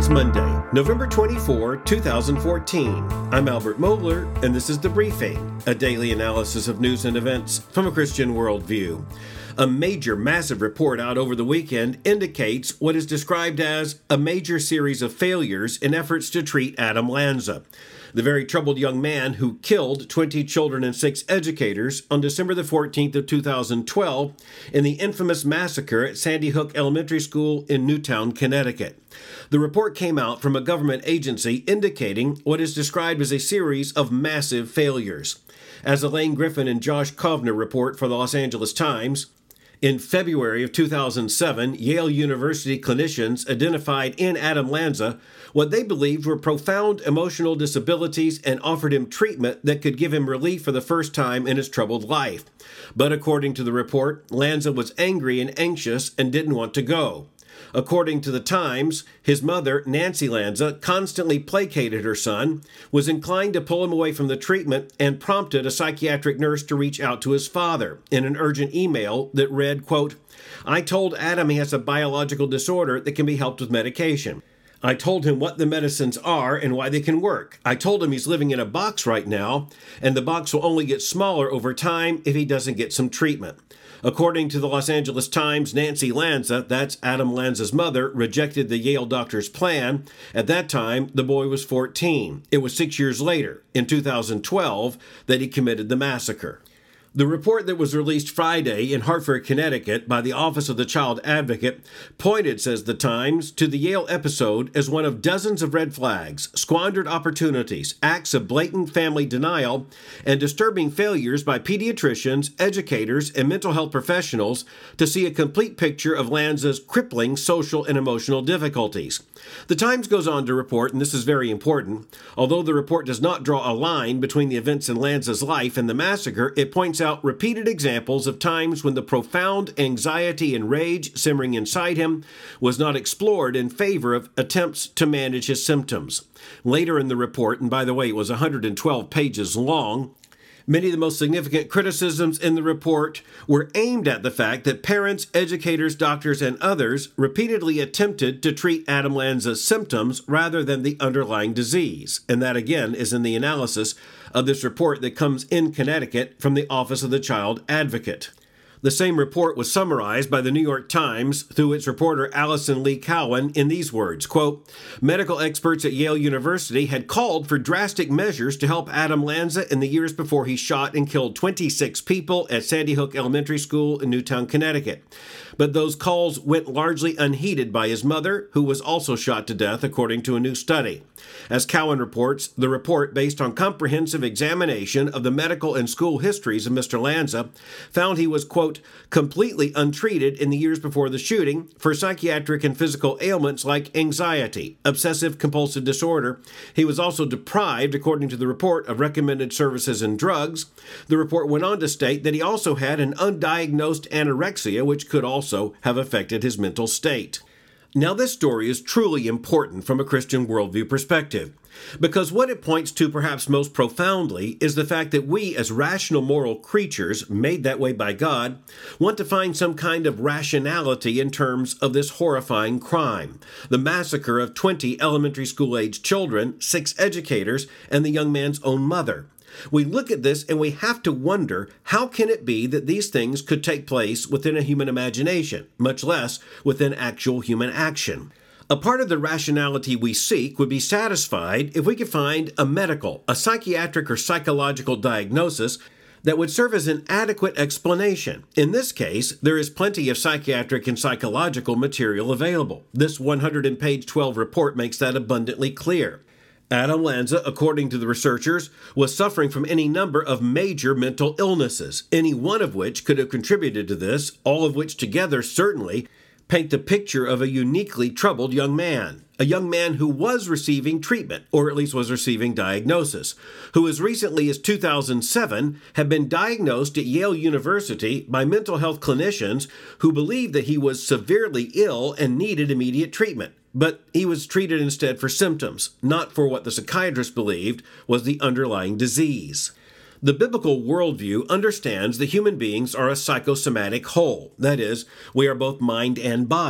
It's Monday, November 24, 2014. I'm Albert Mohler, and this is The Briefing, a daily analysis of news and events from a Christian worldview. A massive report out over the weekend indicates what is described as a major series of failures in efforts to treat Adam Lanza, the very troubled young man who killed 20 children and 6 educators on December the 14th of 2012 in the infamous massacre at Sandy Hook Elementary School in Newtown, Connecticut. The report came out from a government agency indicating what is described as a series of massive failures. As Elaine Griffin and Josh Kovner report for the Los Angeles Times, in February of 2007, Yale University clinicians identified in Adam Lanza what they believed were profound emotional disabilities and offered him treatment that could give him relief for the first time in his troubled life. But according to the report, Lanza was angry and anxious and didn't want to go. According to the Times, his mother, Nancy Lanza, constantly placated her son, was inclined to pull him away from the treatment, and prompted a psychiatric nurse to reach out to his father in an urgent email that read, quote, "I told Adam he has a biological disorder that can be helped with medication. I told him what the medicines are and why they can work. I told him he's living in a box right now, and the box will only get smaller over time if he doesn't get some treatment." According to the Los Angeles Times, Nancy Lanza, that's Adam Lanza's mother, rejected the Yale doctor's plan. At that time, the boy was 14. It was 6 years later, in 2012, that he committed the massacre. The report that was released Friday in Hartford, Connecticut by the Office of the Child Advocate pointed, says the Times, to the Yale episode as one of dozens of red flags, squandered opportunities, acts of blatant family denial, and disturbing failures by pediatricians, educators, and mental health professionals to see a complete picture of Lanza's crippling social and emotional difficulties. The Times goes on to report, and this is very important, although the report does not draw a line between the events in Lanza's life and the massacre, it points out repeated examples of times when the profound anxiety and rage simmering inside him was not explored in favor of attempts to manage his symptoms. Later in the report, and by the way, it was 112 pages long, many of the most significant criticisms in the report were aimed at the fact that parents, educators, doctors, and others repeatedly attempted to treat Adam Lanza's symptoms rather than the underlying disease. And that, again, is in the analysis of this report that comes in Connecticut from the Office of the Child Advocate. The same report was summarized by the New York Times through its reporter Allison Lee Cowan in these words, quote, "Medical experts at Yale University had called for drastic measures to help Adam Lanza in the years before he shot and killed 26 people at Sandy Hook Elementary School in Newtown, Connecticut. But those calls went largely unheeded by his mother, who was also shot to death, according to a new study." As Cowan reports, the report, based on comprehensive examination of the medical and school histories of Mr. Lanza, found he was, quote, "completely untreated in the years before the shooting for psychiatric and physical ailments like anxiety, obsessive-compulsive disorder. He was also deprived, according to the report, of recommended services and drugs." The report went on to state that he also had an undiagnosed anorexia, which could also have affected his mental state. Now, this story is truly important from a Christian worldview perspective, because what it points to perhaps most profoundly is the fact that we, as rational moral creatures, made that way by God, want to find some kind of rationality in terms of this horrifying crime, the massacre of 20 elementary school-aged children, 6 educators, and the young man's own mother. We look at this and we have to wonder, how can it be that these things could take place within a human imagination, much less within actual human action? A part of the rationality we seek would be satisfied if we could find a medical, a psychiatric or psychological diagnosis that would serve as an adequate explanation. In this case, there is plenty of psychiatric and psychological material available. This 100-page 12 report makes that abundantly clear. Adam Lanza, according to the researchers, was suffering from any number of major mental illnesses, any one of which could have contributed to this, all of which together certainly paint the picture of a uniquely troubled young man. A young man who was receiving treatment, or at least was receiving diagnosis, who as recently as 2007 had been diagnosed at Yale University by mental health clinicians who believed that he was severely ill and needed immediate treatment. But he was treated instead for symptoms, not for what the psychiatrist believed was the underlying disease. The biblical worldview understands that human beings are a psychosomatic whole. That is, we are both mind and body.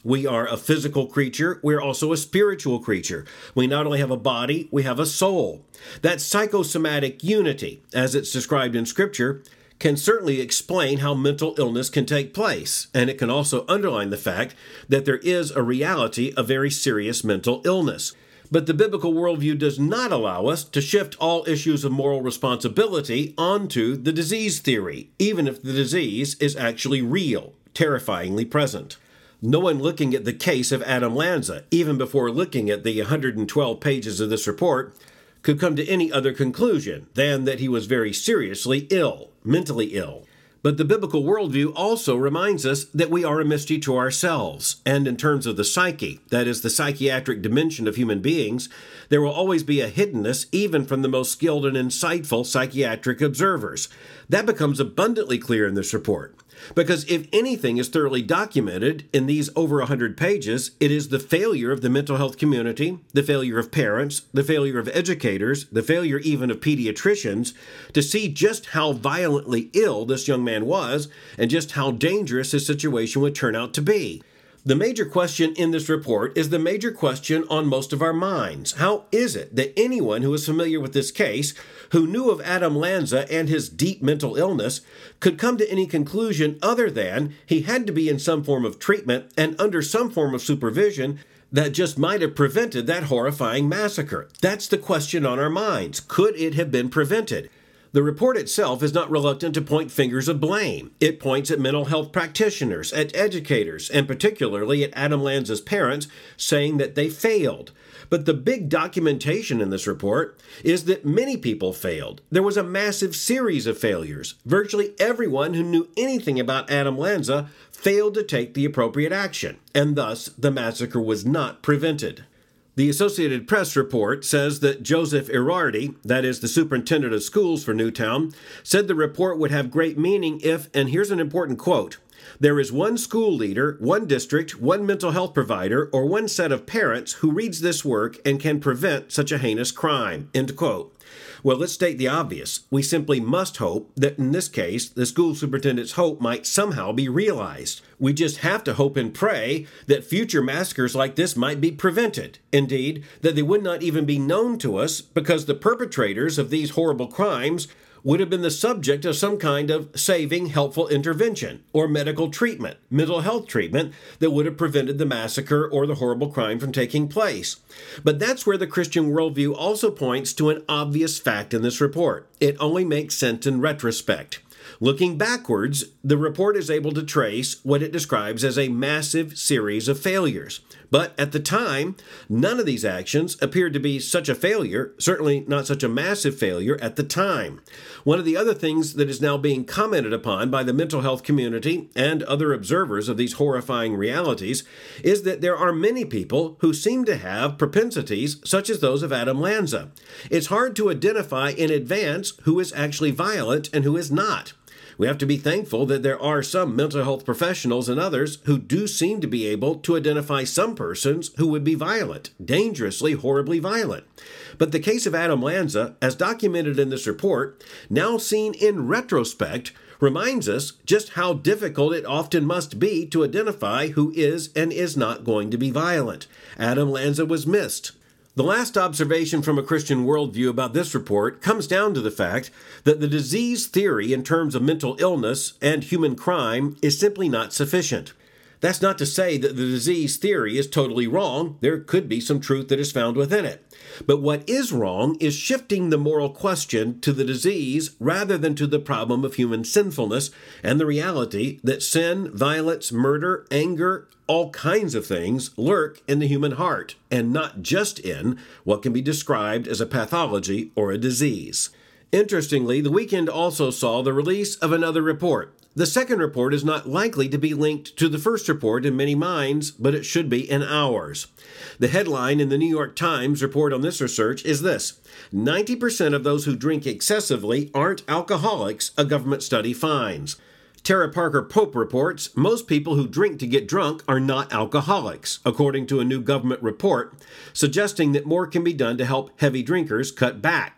We are a physical creature. We're also a spiritual creature. We not only have a body, we have a soul. That psychosomatic unity, as it's described in Scripture, can certainly explain how mental illness can take place, and it can also underline the fact that there is a reality of very serious mental illness. But the biblical worldview does not allow us to shift all issues of moral responsibility onto the disease theory, even if the disease is actually real, terrifyingly present. No one looking at the case of Adam Lanza, even before looking at the 112 pages of this report, could come to any other conclusion than that he was very seriously ill, mentally ill. But the biblical worldview also reminds us that we are a mystery to ourselves, and in terms of the psyche, that is the psychiatric dimension of human beings, there will always be a hiddenness even from the most skilled and insightful psychiatric observers. That becomes abundantly clear in this report. Because if anything is thoroughly documented in these over 100 pages, it is the failure of the mental health community, the failure of parents, the failure of educators, the failure even of pediatricians to see just how violently ill this young man was and just how dangerous his situation would turn out to be. The major question in this report is the major question on most of our minds. How is it that anyone who is familiar with this case, who knew of Adam Lanza and his deep mental illness, could come to any conclusion other than he had to be in some form of treatment and under some form of supervision that just might have prevented that horrifying massacre? That's the question on our minds. Could it have been prevented? The report itself is not reluctant to point fingers of blame. It points at mental health practitioners, at educators, and particularly at Adam Lanza's parents, saying that they failed. But the big documentation in this report is that many people failed. There was a massive series of failures. Virtually everyone who knew anything about Adam Lanza failed to take the appropriate action, and thus the massacre was not prevented. The Associated Press report says that Joseph Irardi, that is the superintendent of schools for Newtown, said the report would have great meaning if, and here's an important quote, there is one school leader, one district, one mental health provider, or one set of parents who reads this work and can prevent such a heinous crime, end quote. Well, let's state the obvious. We simply must hope that in this case, the school superintendent's hope might somehow be realized. We just have to hope and pray that future massacres like this might be prevented. Indeed, that they would not even be known to us because the perpetrators of these horrible crimes would have been the subject of some kind of saving, helpful intervention or medical treatment, mental health treatment that would have prevented the massacre or the horrible crime from taking place. But that's where the Christian worldview also points to an obvious fact in this report. It only makes sense in retrospect. Looking backwards, the report is able to trace what it describes as a massive series of failures. But at the time, none of these actions appeared to be such a failure, certainly not such a massive failure at the time. One of the other things that is now being commented upon by the mental health community and other observers of these horrifying realities is that there are many people who seem to have propensities such as those of Adam Lanza. It's hard to identify in advance who is actually violent and who is not. We have to be thankful that there are some mental health professionals and others who do seem to be able to identify some persons who would be violent, dangerously, horribly violent. But the case of Adam Lanza, as documented in this report, now seen in retrospect, reminds us just how difficult it often must be to identify who is and is not going to be violent. Adam Lanza was missed. The last observation from a Christian worldview about this report comes down to the fact that the disease theory in terms of mental illness and human crime is simply not sufficient. That's not to say that the disease theory is totally wrong. There could be some truth that is found within it. But what is wrong is shifting the moral question to the disease rather than to the problem of human sinfulness and the reality that sin, violence, murder, anger, all kinds of things lurk in the human heart, and not just in what can be described as a pathology or a disease. Interestingly, the weekend also saw the release of another report. The second report is not likely to be linked to the first report in many minds, but it should be in ours. The headline in the New York Times report on this research is this: 90% of those who drink excessively aren't alcoholics, a government study finds. Tara Parker Pope reports, most people who drink to get drunk are not alcoholics, according to a new government report, suggesting that more can be done to help heavy drinkers cut back.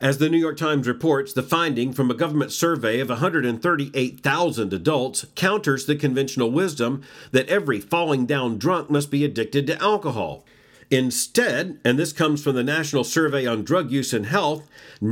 As the New York Times reports, the finding from a government survey of 138,000 adults counters the conventional wisdom that every falling down drunk must be addicted to alcohol. Instead, and this comes from the National Survey on Drug Use and Health,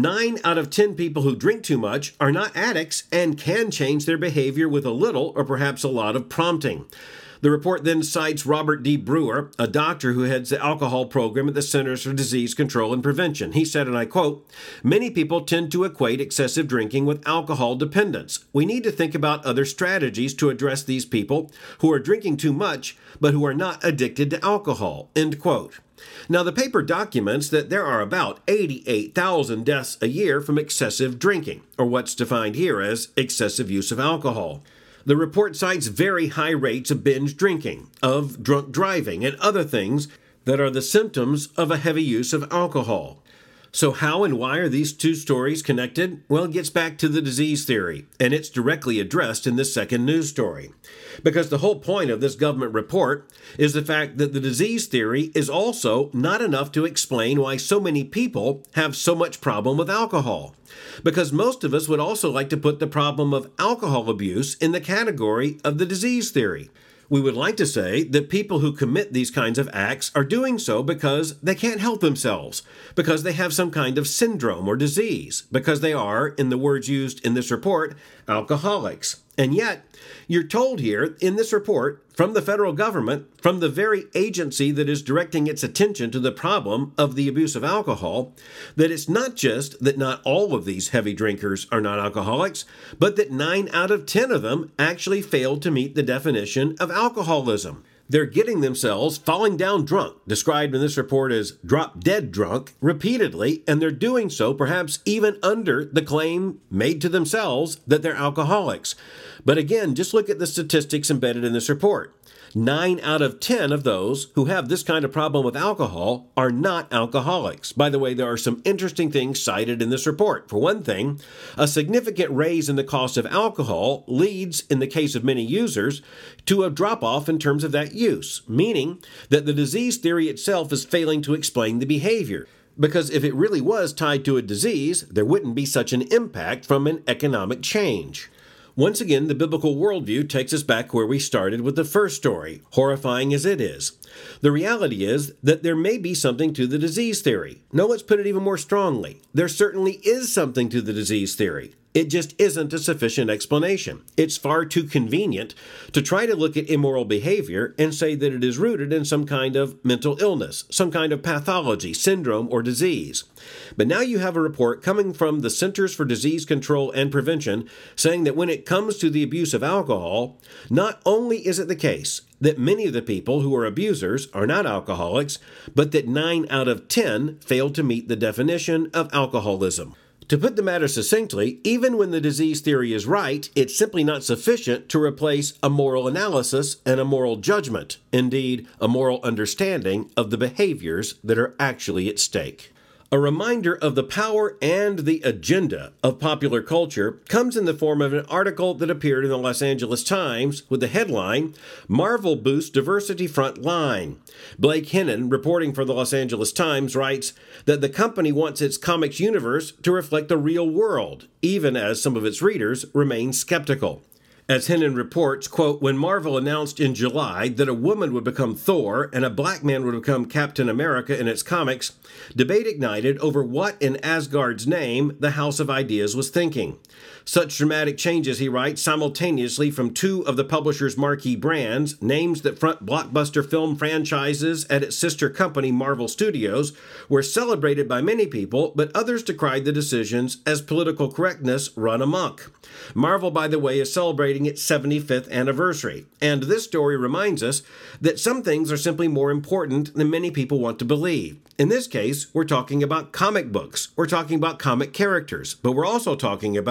9 out of 10 people who drink too much are not addicts and can change their behavior with a little or perhaps a lot of prompting. The report then cites Robert D. Brewer, a doctor who heads the alcohol program at the Centers for Disease Control and Prevention. He said, and I quote, "Many people tend to equate excessive drinking with alcohol dependence. We need to think about other strategies to address these people who are drinking too much, but who are not addicted to alcohol," end quote. Now, the paper documents that there are about 88,000 deaths a year from excessive drinking, or what's defined here as excessive use of alcohol. The report cites very high rates of binge drinking, of drunk driving, and other things that are the symptoms of a heavy use of alcohol. So how and why are these two stories connected? Well, it gets back to the disease theory, and it's directly addressed in this second news story. Because the whole point of this government report is the fact that the disease theory is also not enough to explain why so many people have so much problem with alcohol. Because most of us would also like to put the problem of alcohol abuse in the category of the disease theory. We would like to say that people who commit these kinds of acts are doing so because they can't help themselves, because they have some kind of syndrome or disease, because they are, in the words used in this report, alcoholics. And yet, you're told here in this report from the federal government, from the very agency that is directing its attention to the problem of the abuse of alcohol, that it's not just that not all of these heavy drinkers are not alcoholics, but that 9 out of 10 of them actually failed to meet the definition of alcoholism. They're getting themselves falling down drunk, described in this report as drop dead drunk, repeatedly, and they're doing so perhaps even under the claim made to themselves that they're alcoholics. But again, just look at the statistics embedded in this report. 9 out of 10 of those who have this kind of problem with alcohol are not alcoholics. By the way, there are some interesting things cited in this report. For one thing, a significant raise in the cost of alcohol leads, in the case of many users, to a drop-off in terms of that use, meaning that the disease theory itself is failing to explain the behavior. Because if it really was tied to a disease, there wouldn't be such an impact from an economic change. Once again, the biblical worldview takes us back where we started with the first story, horrifying as it is. The reality is that there may be something to the disease theory. No, let's put it even more strongly. There certainly is something to the disease theory. It just isn't a sufficient explanation. It's far too convenient to try to look at immoral behavior and say that it is rooted in some kind of mental illness, some kind of pathology, syndrome, or disease. But now you have a report coming from the Centers for Disease Control and Prevention saying that when it comes to the abuse of alcohol, not only is it the case that many of the people who are abusers are not alcoholics, but that 9 out of 10 fail to meet the definition of alcoholism. To put the matter succinctly, even when the disease theory is right, it's simply not sufficient to replace a moral analysis and a moral judgment, indeed, a moral understanding of the behaviors that are actually at stake. A reminder of the power and the agenda of popular culture comes in the form of an article that appeared in the Los Angeles Times with the headline, "Marvel Boosts Diversity Front Line." Blake Hennon, reporting for the Los Angeles Times, writes that the company wants its comics universe to reflect the real world, even as some of its readers remain skeptical. As Hennon reports, quote, "When Marvel announced in July that a woman would become Thor and a black man would become Captain America in its comics, debate ignited over what in Asgard's name the House of Ideas was thinking. Such dramatic changes," he writes, "simultaneously from 2 of the publisher's marquee brands, names that front blockbuster film franchises at its sister company Marvel Studios, were celebrated by many people, but others decried the decisions as political correctness run amok. Marvel, by the way, is celebrating its 75th anniversary, and this story reminds us that some things are simply more important than many people want to believe. In this case, we're talking about comic books, we're talking about comic characters, but we're also talking about movie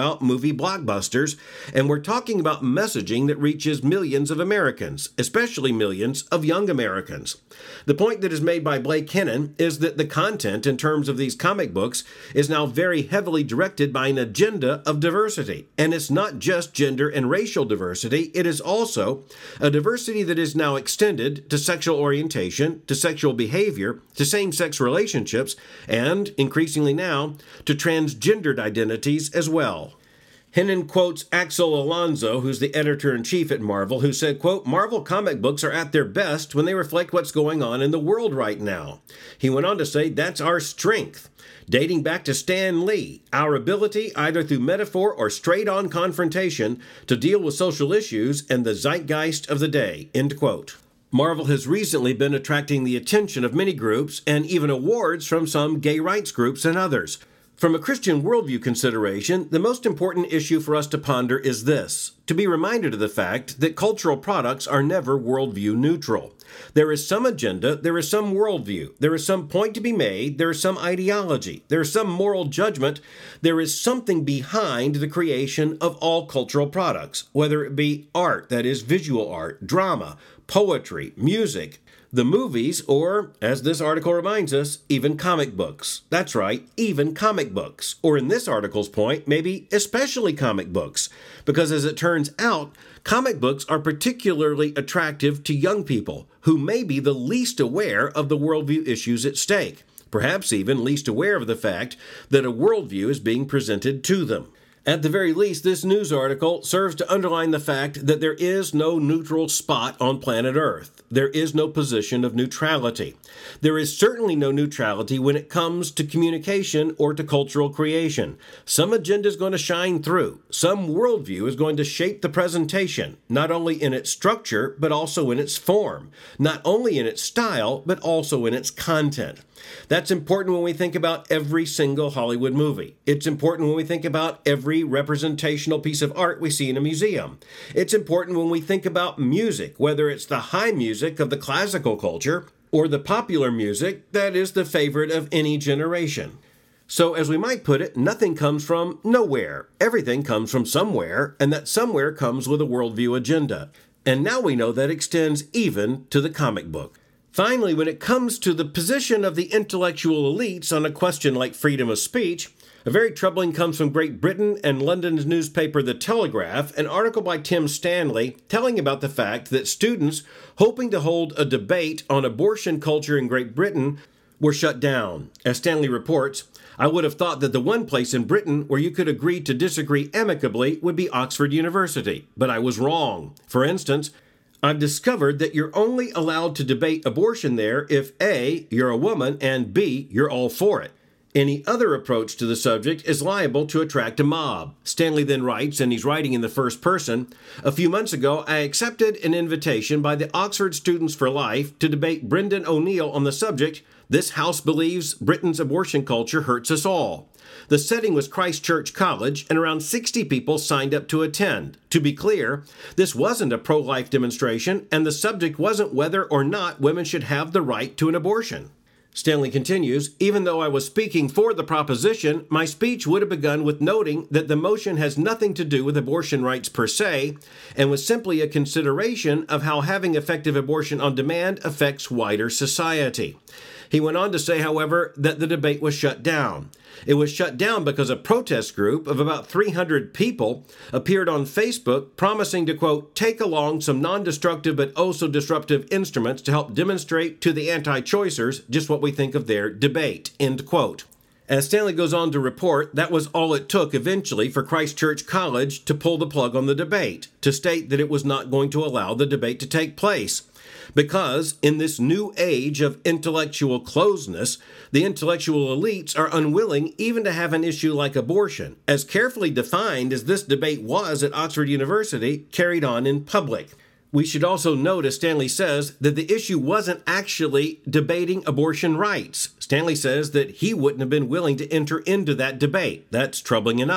TV blockbusters, and we're talking about messaging that reaches millions of Americans, especially millions of young Americans. The point that is made by Blake Hennon is that the content in terms of these comic books is now very heavily directed by an agenda of diversity. And it's not just gender and racial diversity, it is also a diversity that is now extended to sexual orientation, to sexual behavior, to same-sex relationships, and, increasingly now, to transgendered identities as well. Hennon quotes Axel Alonso, who's the editor-in-chief at Marvel, who said, quote, "Marvel comic books are at their best when they reflect what's going on in the world right now." He went on to say, "That's our strength. Dating back to Stan Lee, our ability, either through metaphor or straight-on confrontation, to deal with social issues and the zeitgeist of the day," end quote. Marvel has recently been attracting the attention of many groups and even awards from some gay rights groups and others. From a Christian worldview consideration, the most important issue for us to ponder is this: to be reminded of the fact that cultural products are never worldview neutral. There is some agenda, there is some worldview, there is some point to be made, there is some ideology, there is some moral judgment, there is something behind the creation of all cultural products, whether it be art, that is visual art, drama, poetry, music, the movies, or, as this article reminds us, even comic books. That's right, even comic books. Or in this article's point, maybe especially comic books. Because as it turns out, comic books are particularly attractive to young people who may be the least aware of the worldview issues at stake. Perhaps even least aware of the fact that a worldview is being presented to them. At the very least, this news article serves to underline the fact that there is no neutral spot on planet Earth. There is no position of neutrality. There is certainly no neutrality when it comes to communication or to cultural creation. Some agenda is going to shine through. Some worldview is going to shape the presentation, not only in its structure, but also in its form. Not only in its style, but also in its content. That's important when we think about every single Hollywood movie. It's important when we think about every representational piece of art we see in a museum. It's important when we think about music, whether it's the high music of the classical culture or the popular music that is the favorite of any generation. So, as we might put it, nothing comes from nowhere. Everything comes from somewhere, and that somewhere comes with a worldview agenda. And now we know that extends even to the comic book. Finally, when it comes to the position of the intellectual elites on a question like freedom of speech, a very troubling comes from Great Britain and London's newspaper The Telegraph, an article by Tim Stanley telling about the fact that students hoping to hold a debate on abortion culture in Great Britain were shut down. As Stanley reports, "I would have thought that the one place in Britain where you could agree to disagree amicably would be Oxford University, but I was wrong. For instance, I've discovered that you're only allowed to debate abortion there if A, you're a woman, and B, you're all for it. Any other approach to the subject is liable to attract a mob." Stanley then writes, and he's writing in the first person, "A few months ago, I accepted an invitation by the Oxford Students for Life to debate Brendan O'Neill on the subject, 'This House believes Britain's abortion culture hurts us all.' The setting was Christ Church College, and around 60 people signed up to attend. To be clear, this wasn't a pro-life demonstration, and the subject wasn't whether or not women should have the right to an abortion." Stanley continues, "Even though I was speaking for the proposition, my speech would have begun with noting that the motion has nothing to do with abortion rights per se, and was simply a consideration of how having effective abortion on demand affects wider society." He went on to say, however, that the debate was shut down. It was shut down because a protest group of about 300 people appeared on Facebook promising to, quote, "take along some non-destructive but also disruptive instruments to help demonstrate to the anti-choicers just what we think of their debate," end quote. As Stanley goes on to report, that was all it took eventually for Christ Church College to pull the plug on the debate, to state that it was not going to allow the debate to take place. Because in this new age of intellectual closeness, the intellectual elites are unwilling even to have an issue like abortion, as carefully defined as this debate was at Oxford University, carried on in public. We should also note, as Stanley says, that the issue wasn't actually debating abortion rights. Stanley says that he wouldn't have been willing to enter into that debate. That's troubling enough.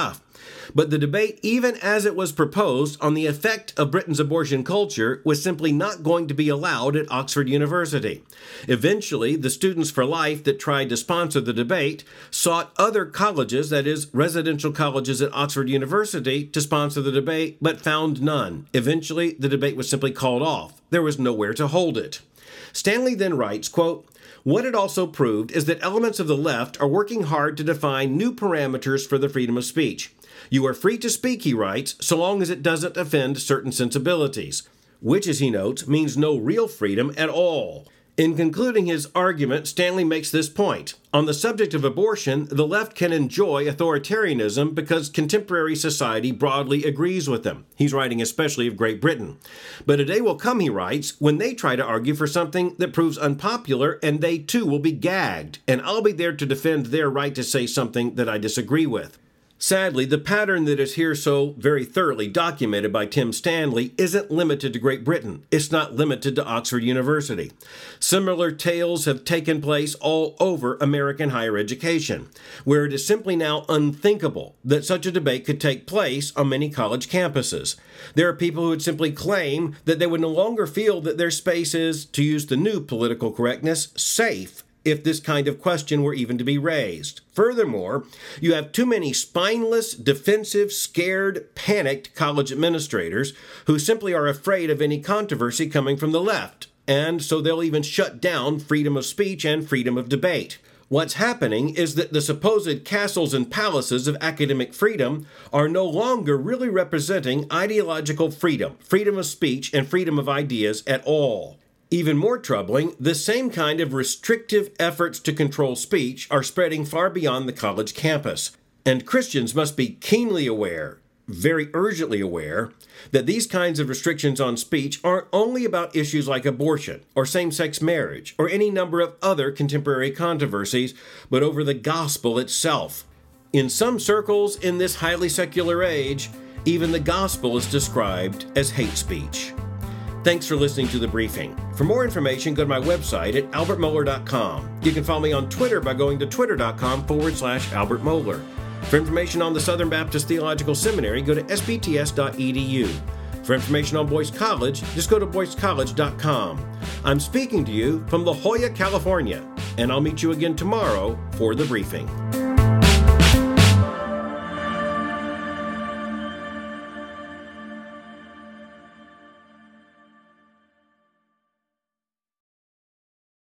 But the debate, even as it was proposed on the effect of Britain's abortion culture, was simply not going to be allowed at Oxford University. Eventually, the Students for Life that tried to sponsor the debate sought other colleges, that is, residential colleges at Oxford University, to sponsor the debate, but found none. Eventually, the debate was simply called off. There was nowhere to hold it. Stanley then writes, quote, "What it also proved is that elements of the left are working hard to define new parameters for the freedom of speech. You are free to speak," he writes, "so long as it doesn't offend certain sensibilities," which, as he notes, means no real freedom at all. In concluding his argument, Stanley makes this point. On the subject of abortion, the left can enjoy authoritarianism because contemporary society broadly agrees with them. He's writing especially of Great Britain. But a day will come, he writes, when they try to argue for something that proves unpopular, and they too will be gagged, and I'll be there to defend their right to say something that I disagree with. Sadly, the pattern that is here so very thoroughly documented by Tim Stanley isn't limited to Great Britain. It's not limited to Oxford University. Similar tales have taken place all over American higher education, where it is simply now unthinkable that such a debate could take place on many college campuses. There are people who would simply claim that they would no longer feel that their space is, to use the new political correctness, safe if this kind of question were even to be raised. Furthermore, you have too many spineless, defensive, scared, panicked college administrators who simply are afraid of any controversy coming from the left, and so they'll even shut down freedom of speech and freedom of debate. What's happening is that the supposed castles and palaces of academic freedom are no longer really representing ideological freedom, freedom of speech, and freedom of ideas at all. Even more troubling, the same kind of restrictive efforts to control speech are spreading far beyond the college campus. And Christians must be keenly aware, very urgently aware, that these kinds of restrictions on speech aren't only about issues like abortion or same-sex marriage or any number of other contemporary controversies, but over the gospel itself. In some circles in this highly secular age, even the gospel is described as hate speech. Thanks for listening to The Briefing. For more information, go to my website at albertmohler.com. You can follow me on Twitter by going to twitter.com/Albert Mohler. For information on the Southern Baptist Theological Seminary, go to sbts.edu. For information on Boyce College, just go to boycecollege.com. I'm speaking to you from La Jolla, California, and I'll meet you again tomorrow for The Briefing.